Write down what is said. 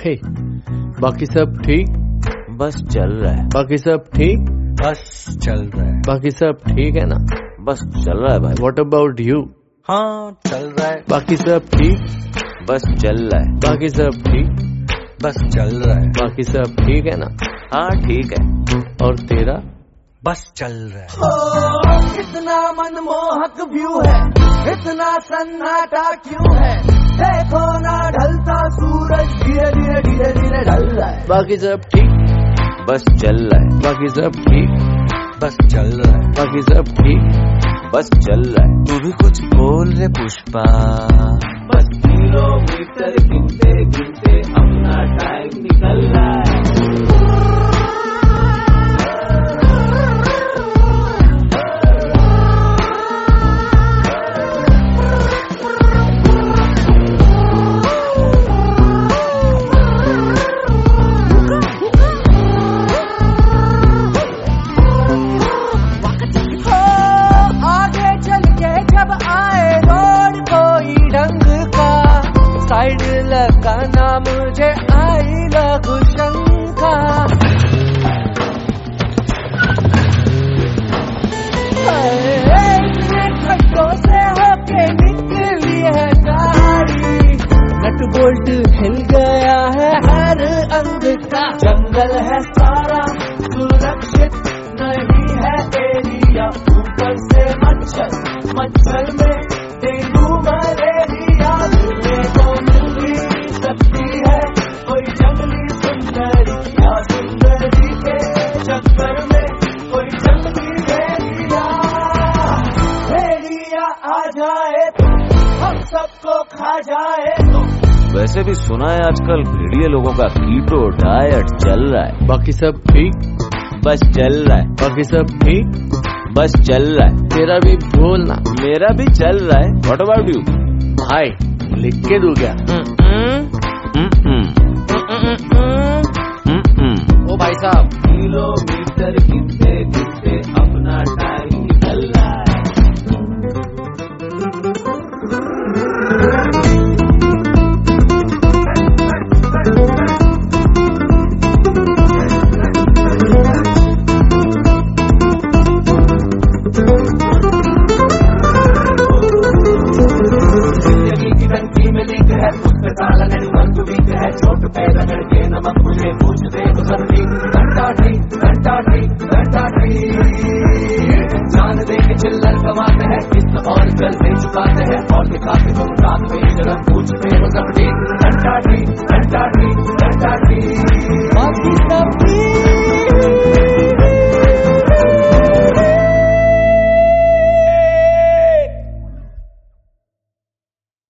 हे, बाकी सब ठीक? बस चल रहा है। बाकी सब ठीक? बस चल रहा है। बाकी सब ठीक है ना? बस चल रहा है भाई। What about you? हाँ चल रहा है। बाकी सब ठीक? बस चल रहा है। बाकी सब ठीक? बस चल रहा है। बाकी सब ठीक है ना? हाँ ठीक है। और तेरा? बस चल रहा है। कितना मनमोहक व्यू है, इतना सन्नाटा क्यों है, देखो ना ढलता सूरज धीरे धीरे धीरे धीरे ढल रहा है। बाकी सब ठीक? बस चल रहा है। बाकी सब ठीक? बस चल रहा है। बाकी सब ठीक? बस चल रहा है। तू भी कुछ बोल रे पुष्पा। बस किलोमीटर गिनते गिनते अपना टाइम निकल रहा है। साइड लगाना मुझे आई लघु शंका। खड्डों से होके निकली है गाड़ी, नट बोल्ट हिल गया है हर अंग का। जंगल है सारा सुरक्षित नहीं है एरिया, ऊपर से मच्छर, मच्छर में डेंगू मलेरिया। मिलने को मिल भी सकती है कोई जंगली सुंदरी, या सुंदरी के चक्कर में कोई जंगली भेड़िया। भेड़िया आ जाए तो हम सबको खा जाए तो। वैसे भी सुना है आजकल भेड़िए लोगों का कीटो डाइट चल रहा है। बाकी सब ठीक? बस चल रहा है। बाकी सब ठीक? बस चल रहा है। तेरा भी बोलना। मेरा भी चल रहा है। What about you? भाई लिख के दूं क्या? ओ भाई साहब, किलोमीटर गिनते गिनते अपना टाइम निकल रहा है। जिंदगी की टंकी में लीक है, उस पे ताला नेटवर्क वीक है, चोट पे रगड़ के नमक मुझे पूछ दे गुजरती। घंटा ठीक घंटा ठीक घंटा ठीक, जान दे के चिल्लर कमाते हैं, किस्त और कर्जे चुकाते हैं।